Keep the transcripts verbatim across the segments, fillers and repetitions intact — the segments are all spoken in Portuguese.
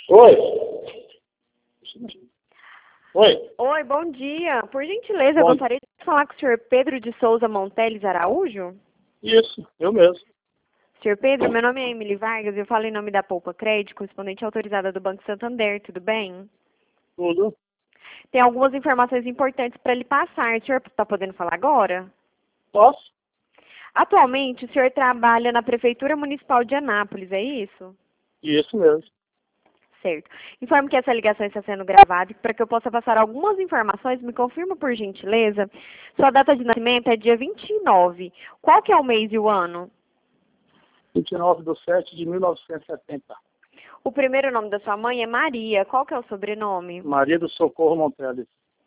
Oi. Oi. Oi, bom dia. Por gentileza, eu Bom. gostaria de falar com o senhor Pedro de Souza Monteles Araújo. Isso, eu mesmo. senhor Pedro, meu nome é Emily Vargas e eu falo em nome da Poupa Crédito, correspondente autorizada do Banco Santander, tudo bem? Tudo. Tem algumas informações importantes para lhe passar. O senhor está podendo falar agora? Posso? Atualmente, o senhor trabalha na Prefeitura Municipal de Anápolis, é isso? Isso mesmo. Certo. Informo que essa ligação está sendo gravada e para que eu possa passar algumas informações, me confirma por gentileza. Sua data de nascimento é dia vinte e nove. Qual que é o mês e o ano? vinte e nove de setembro de mil novecentos e setenta. O primeiro nome da sua mãe é Maria. Qual que é o sobrenome? Maria do Socorro Monteles.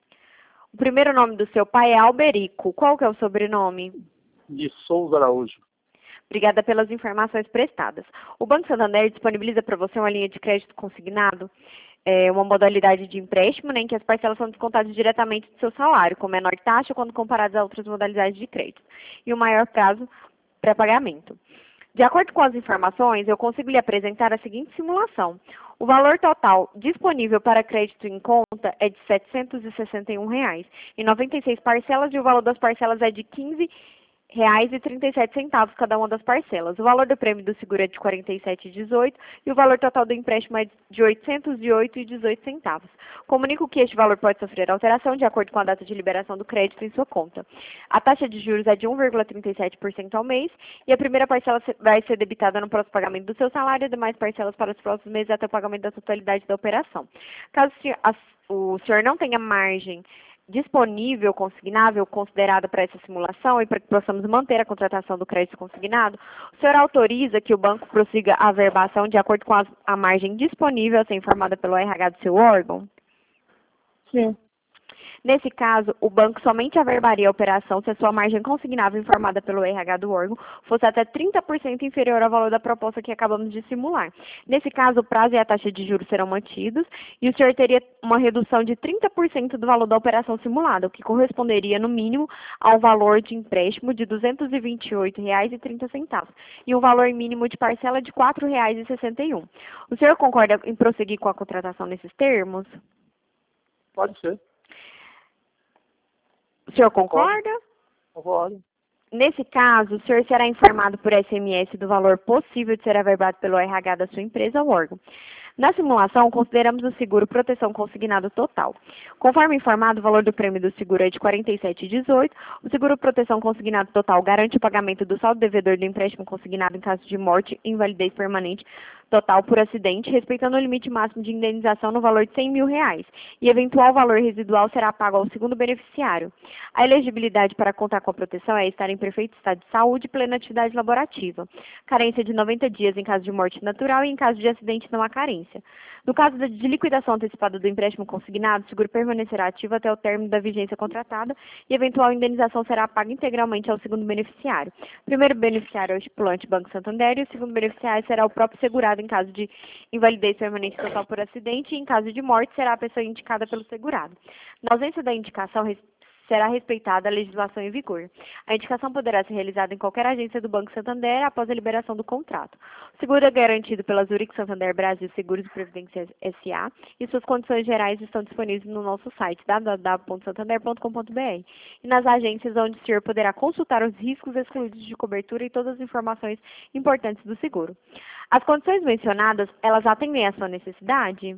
O primeiro nome do seu pai é Alberico. Qual que é o sobrenome? De Souza Araújo. Obrigada pelas informações prestadas. O Banco Santander disponibiliza para você uma linha de crédito consignado, é, uma modalidade de empréstimo, né, em que as parcelas são descontadas diretamente do seu salário, com menor taxa quando comparadas a outras modalidades de crédito, e o maior prazo para pagamento. De acordo com as informações, eu consigo lhe apresentar a seguinte simulação. O valor total disponível para crédito em conta é de setecentos e sessenta e um reais e noventa e seis parcelas, e o valor das parcelas é de quinze reais e trinta e sete centavos cada uma das parcelas. O valor do prêmio do seguro é de quarenta e sete reais e dezoito centavos e o valor total do empréstimo é de oitocentos e oito reais e dezoito centavos. Comunico que este valor pode sofrer alteração de acordo com a data de liberação do crédito em sua conta. A taxa de juros é de um vírgula trinta e sete por cento ao mês e a primeira parcela vai ser debitada no próximo pagamento do seu salário e as demais parcelas para os próximos meses até o pagamento da totalidade da operação. Caso o senhor não tenha margem disponível, consignável, considerada para essa simulação e para que possamos manter a contratação do crédito consignado, o senhor autoriza que o banco prossiga a averbação de acordo com a, a margem disponível a ser informada pelo R H do seu órgão? Sim. Nesse caso, o banco somente averbaria a operação se a sua margem consignável informada pelo R H do órgão fosse até trinta por cento inferior ao valor da proposta que acabamos de simular. Nesse caso, o prazo e a taxa de juros serão mantidos e o senhor teria uma redução de trinta por cento do valor da operação simulada, o que corresponderia, no mínimo, ao valor de empréstimo de duzentos e vinte e oito reais e trinta centavos e um valor mínimo de parcela de quatro reais e sessenta e um centavos. O senhor concorda em prosseguir com a contratação nesses termos? Pode ser. O senhor concorda? Concordo. Nesse caso, o senhor será informado por S M S do valor possível de ser averbado pelo R H da sua empresa ou órgão. Na simulação, consideramos o seguro proteção consignado total. Conforme informado, o valor do prêmio do seguro é de quarenta e sete reais e dezoito centavos. O seguro proteção consignado total garante o pagamento do saldo devedor do empréstimo consignado em caso de morte e invalidez permanente total por acidente, respeitando o limite máximo de indenização no valor de cem mil reais, e eventual valor residual será pago ao segundo beneficiário. A elegibilidade para contar com a proteção é estar em perfeito estado de saúde e plena atividade laborativa. Carência de noventa dias em caso de morte natural e em caso de acidente não há carência. No caso de liquidação antecipada do empréstimo consignado, o seguro permanecerá ativo até o término da vigência contratada e eventual indenização será paga integralmente ao segundo beneficiário. O primeiro beneficiário é o estipulante Banco Santander e o segundo beneficiário será o próprio segurado em caso de invalidez permanente total por acidente e em caso de morte será a pessoa indicada pelo segurado. Na ausência da indicação, será respeitada a legislação em vigor. A indicação poderá ser realizada em qualquer agência do Banco Santander após a liberação do contrato. O seguro é garantido pela Zurich Santander Brasil Seguros e Previdência S A e suas condições gerais estão disponíveis no nosso site w w w ponto santander ponto com ponto b r e nas agências onde o senhor poderá consultar os riscos excluídos de cobertura e todas as informações importantes do seguro. As condições mencionadas, elas atendem à sua necessidade?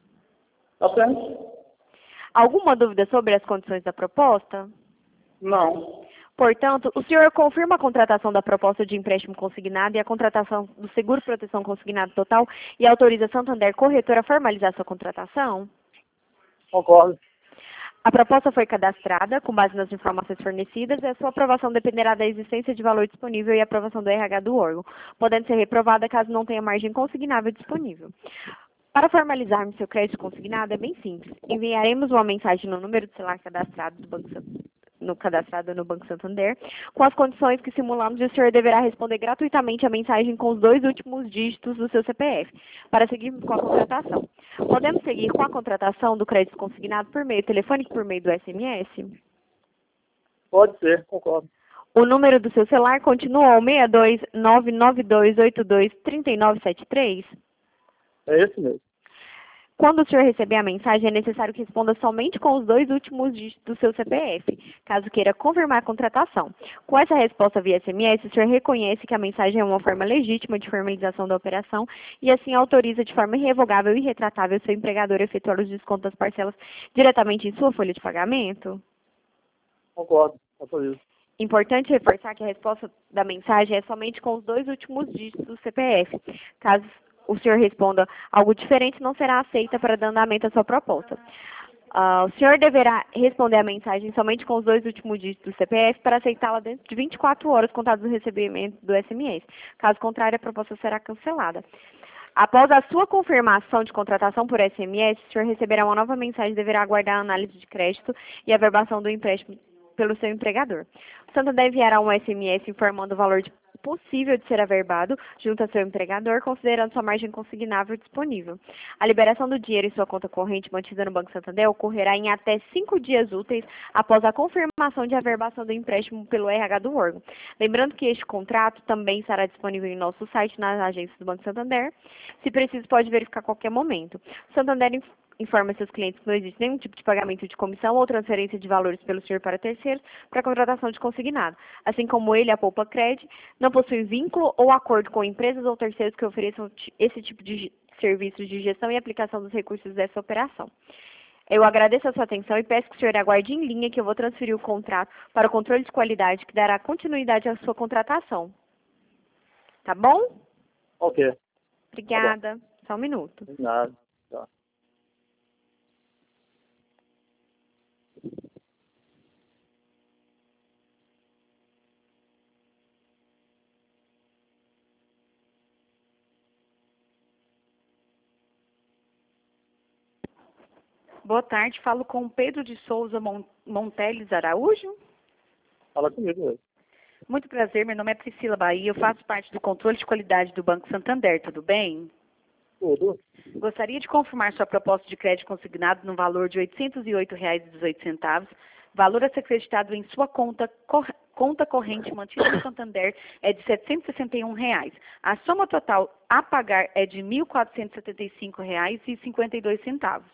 Atende? Alguma dúvida sobre as condições da proposta? Não. Portanto, o senhor confirma a contratação da proposta de empréstimo consignado e a contratação do seguro proteção consignado total e autoriza a Santander Corretora a formalizar sua contratação? Concordo. A proposta foi cadastrada com base nas informações fornecidas e a sua aprovação dependerá da existência de valor disponível e aprovação do R H do órgão, podendo ser reprovada caso não tenha margem consignável disponível. Para formalizarmos seu crédito consignado é bem simples. Enviaremos uma mensagem no número de celular cadastrado do Banco no cadastrado no Banco Santander, com as condições que simulamos, e o senhor deverá responder gratuitamente a mensagem com os dois últimos dígitos do seu C P F, para seguirmos com a contratação. Podemos seguir com a contratação do crédito consignado por meio telefônico, por meio do S M S? Pode ser, concordo. O número do seu celular continua o seis dois nove nove dois oito dois três nove sete três? É esse mesmo. Quando o senhor receber a mensagem, é necessário que responda somente com os dois últimos dígitos do seu C P F, caso queira confirmar a contratação. Com essa resposta via S M S, o senhor reconhece que a mensagem é uma forma legítima de formalização da operação e assim autoriza de forma irrevogável e retratável seu empregador a efetuar os descontos das parcelas diretamente em sua folha de pagamento? Concordo, autorizo. Importante reforçar que a resposta da mensagem é somente com os dois últimos dígitos do C P F. Caso o senhor responda algo diferente, não será aceita para dar andamento à sua proposta. Uh, o senhor deverá responder a mensagem somente com os dois últimos dígitos do C P F para aceitá-la dentro de vinte e quatro horas contadas do recebimento do S M S. Caso contrário, a proposta será cancelada. Após a sua confirmação de contratação por S M S, o senhor receberá uma nova mensagem e deverá aguardar a análise de crédito e a averbação do empréstimo pelo seu empregador. O Santander enviará um S M S informando o valor de possível de ser averbado junto a seu empregador, considerando sua margem consignável disponível. A liberação do dinheiro em sua conta corrente mantida no Banco Santander ocorrerá em até cinco dias úteis após a confirmação de averbação do empréstimo pelo R H do órgão. Lembrando que este contrato também estará disponível em nosso site nas agências do Banco Santander. Se preciso, pode verificar a qualquer momento. O Santander informa seus clientes que não existe nenhum tipo de pagamento de comissão ou transferência de valores pelo senhor para terceiros para contratação de consignado. Assim como ele, a Poupa Cred, não possui vínculo ou acordo com empresas ou terceiros que ofereçam esse tipo de serviços de gestão e aplicação dos recursos dessa operação. Eu agradeço a sua atenção e peço que o senhor aguarde em linha que eu vou transferir o contrato para o controle de qualidade que dará continuidade à sua contratação. Tá bom? Ok. Obrigada. Tá Só um minuto. nada. Tá. Boa tarde, falo com Pedro de Souza Monteles Araújo. Fala comigo mesmo. Muito prazer, meu nome é Priscila Bahia, eu faço parte do controle de qualidade do Banco Santander, tudo bem? Tudo. Gostaria de confirmar sua proposta de crédito consignado no valor de oitocentos e oito reais e dezoito centavos. Valor a ser creditado em sua conta, cor, conta corrente mantida no Santander é de setecentos e sessenta e um reais. A soma total a pagar é de mil quatrocentos e setenta e cinco reais e cinquenta e dois centavos.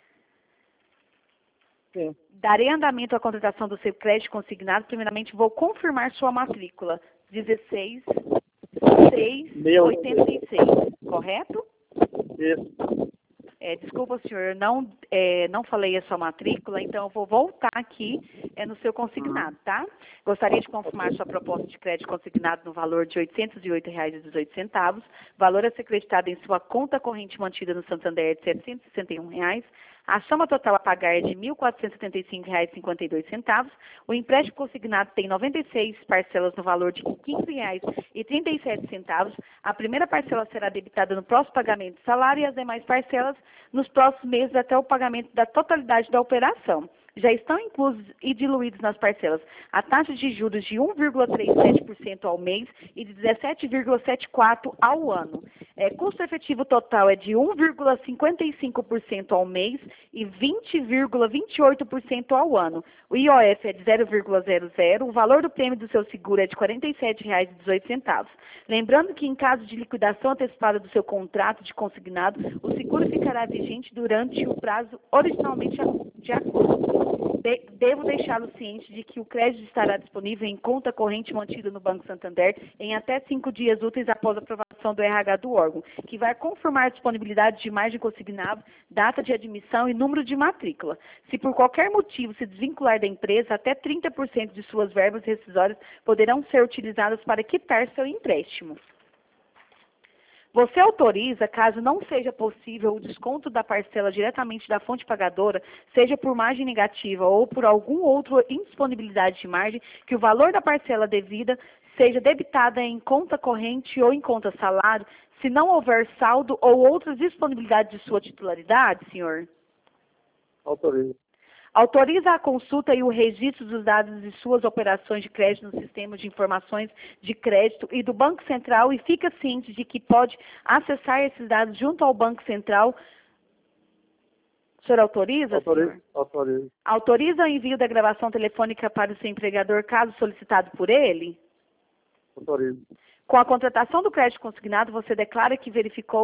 Sim. Darei andamento à contratação do seu crédito consignado. Primeiramente, vou confirmar sua matrícula. dezesseis mil seiscentos e oitenta e seis, correto? Isso. É, desculpa, senhor, eu não, é, não falei a sua matrícula, então eu vou voltar aqui é, no seu consignado, tá? Gostaria de confirmar sua proposta de crédito consignado no valor de oitocentos e oito reais e dezoito centavos. Valor a ser creditado em sua conta corrente mantida no Santander é de setecentos e sessenta e um reais. A soma total a pagar é de mil quatrocentos e setenta e cinco reais e cinquenta e dois centavos. O empréstimo consignado tem noventa e seis parcelas no valor de quinze reais e trinta e sete centavos. A primeira parcela será debitada no próximo pagamento do salário e as demais parcelas nos próximos meses até o pagamento da totalidade da operação. Já estão inclusos e diluídos nas parcelas a taxa de juros de um vírgula trinta e sete por cento ao mês e de dezessete vírgula setenta e quatro por cento ao ano. É, custo efetivo total é de um vírgula cinquenta e cinco por cento ao mês e vinte vírgula vinte e oito por cento ao ano. O I O F é de zero vírgula zero zero, o valor do prêmio do seu seguro é de quarenta e sete reais e dezoito centavos. Lembrando que em caso de liquidação antecipada do seu contrato de consignado, o seguro ficará vigente durante o prazo originalmente de acordo. De, devo deixá-lo ciente de que o crédito estará disponível em conta corrente mantida no Banco Santander em até cinco dias úteis após a aprovação do R H do órgão, que vai confirmar a disponibilidade de margem consignada, data de admissão e número de matrícula. Se por qualquer motivo se desvincular da empresa, até trinta por cento de suas verbas rescisórias poderão ser utilizadas para quitar seu empréstimo. Você autoriza, caso não seja possível o desconto da parcela diretamente da fonte pagadora, seja por margem negativa ou por algum outro indisponibilidade de margem, que o valor da parcela devida seja debitada em conta corrente ou em conta salário, se não houver saldo ou outras disponibilidades de sua titularidade, senhor? Autorizo. Autoriza a consulta e o registro dos dados de suas operações de crédito no sistema de informações de crédito e do Banco Central e fica ciente de que pode acessar esses dados junto ao Banco Central. O senhor autoriza, Autorizo. senhor? Autorizo. Autoriza o envio da gravação telefônica para o seu empregador, caso solicitado por ele? Autorizo. Com a contratação do crédito consignado, você declara que verificou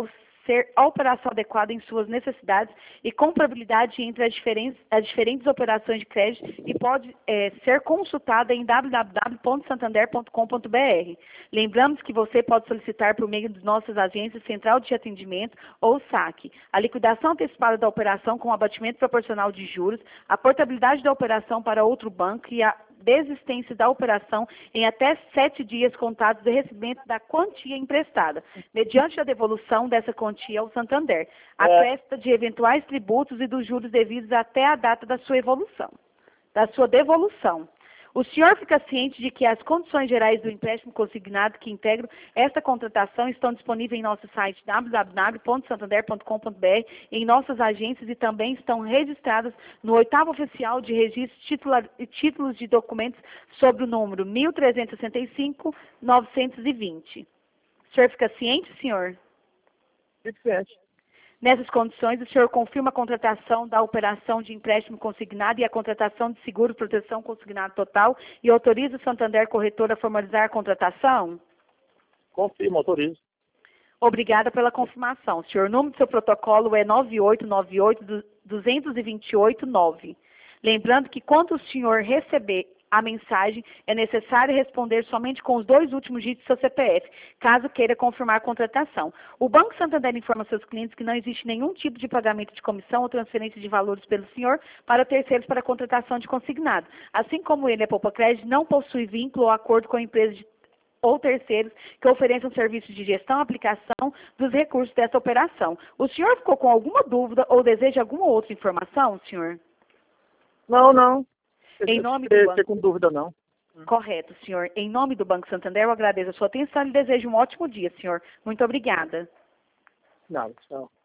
ser a operação adequada em suas necessidades e comparabilidade entre as diferentes, as diferentes operações de crédito e pode é, ser consultada em w w w ponto santander ponto com ponto b r. Lembramos que você pode solicitar por meio de nossas agências Central de Atendimento ou SAC a liquidação antecipada da operação com abatimento proporcional de juros, a portabilidade da operação para outro banco e a desistência da operação em até sete dias contados do recebimento da quantia emprestada, mediante a devolução dessa quantia ao Santander, a É. presta de eventuais tributos e dos juros devidos até a data da sua evolução, da sua devolução. O senhor fica ciente de que as condições gerais do empréstimo consignado que integram esta contratação estão disponíveis em nosso site w w w ponto santander ponto com ponto b r, em nossas agências e também estão registradas no oitavo oficial de registro titular, títulos de documentos sobre o número mil trezentos e sessenta e cinco, novecentos e vinte. O senhor fica ciente, senhor? Fique ciente. Nessas condições, o senhor confirma a contratação da operação de empréstimo consignado e a contratação de seguro proteção consignado total e autoriza o Santander Corretora a formalizar a contratação? Confirmo, autorizo. Obrigada pela confirmação. Senhor, o número do seu protocolo é nove oito nove oito, dois dois oito, nove. Lembrando que quando o senhor receber a mensagem, é necessário responder somente com os dois últimos dígitos do seu C P F, caso queira confirmar a contratação. O Banco Santander informa seus clientes que não existe nenhum tipo de pagamento de comissão ou transferência de valores pelo senhor para terceiros para a contratação de consignado. Assim como ele, a Poupa Crédito, não possui vínculo ou acordo com a empresa de ou terceiros que ofereçam serviços de gestão e aplicação dos recursos dessa operação. O senhor ficou com alguma dúvida ou deseja alguma outra informação, senhor? Não, não. Em nome do Fiquei banco. com dúvida, não. Correto, senhor. Em nome do Banco Santander, eu agradeço a sua atenção e lhe desejo um ótimo dia, senhor. Muito obrigada. Nada, tchau.